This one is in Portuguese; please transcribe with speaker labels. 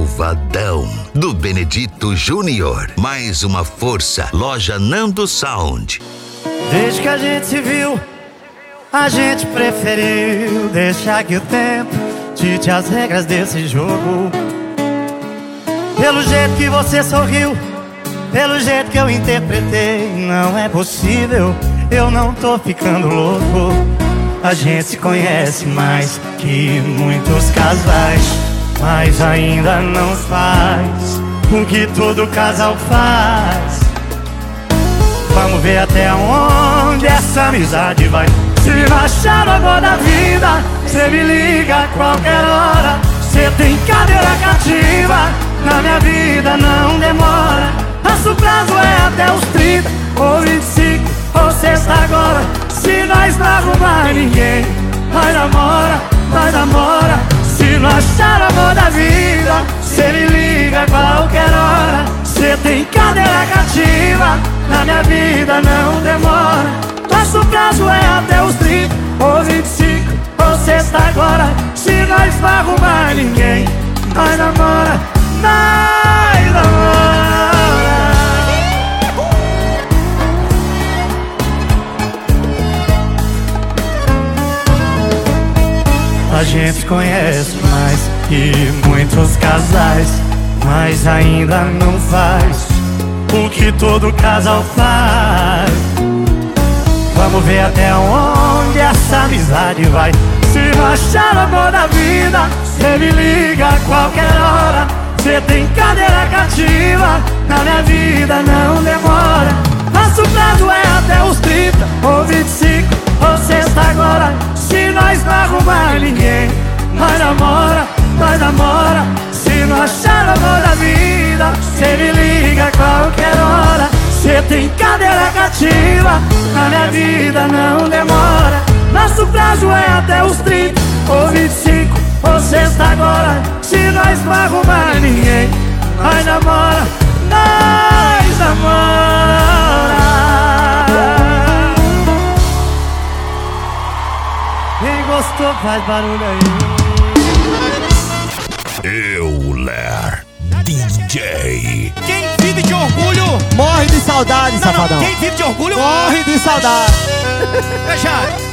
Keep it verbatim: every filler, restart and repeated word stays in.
Speaker 1: Malvadão, do Benedito Júnior. Mais uma força, loja Nando Sound.
Speaker 2: Desde que a gente se viu, a gente preferiu deixar que o tempo dite as regras desse jogo. Pelo jeito que você sorriu, pelo jeito que eu interpretei, não é possível, eu não tô ficando louco. A gente se conhece mais que muitos casais, mas ainda não faz o que todo casal faz. Vamos ver até onde essa amizade vai. Se não achar o amor da vida, cê me liga a qualquer hora. Cê tem cadeira cativa, na minha vida não demora. Nosso prazo é até os trinta, ou vinte e cinco, ou sexta agora. Se nós não arrumar ninguém, nós namora, nós namora. Se não achar o amor da vida, cê me liga a qualquer hora. Cê tem cadeira cativa, na minha vida não demora. Nosso prazo é até os trinta, ou vinte e cinco, ou sexta agora. Se nós não arrumar ninguém, nós namora, nós namora. A gente se conhece mais que muitos casais, mas ainda não faz o que todo casal faz. Vamos ver até onde essa amizade vai. Se não achar o amor da vida, cê me liga a qualquer hora. Cê tem cadeira cativa, na minha vida não demora. Nosso prazo é até os trinta, ou vinte e cinco, ou sexta agora. Se nós não arrumar ninguém, nós namora, nós namora. Se não achar o amor da vida, cê me liga a qualquer hora. Cê tem cadeira cativa, na minha vida não demora. Nosso prazo é até os trinta, ou vinte e cinco, ou sexta agora. Se nós não arrumar ninguém, nós namora, nós namora. Quem gostou faz barulho aí.
Speaker 1: Euler D J.
Speaker 3: Quem vive de orgulho
Speaker 4: morre de saudade,
Speaker 3: não,
Speaker 4: safadão.
Speaker 3: Não, quem vive de orgulho
Speaker 4: morre de saudade.
Speaker 3: Fecha.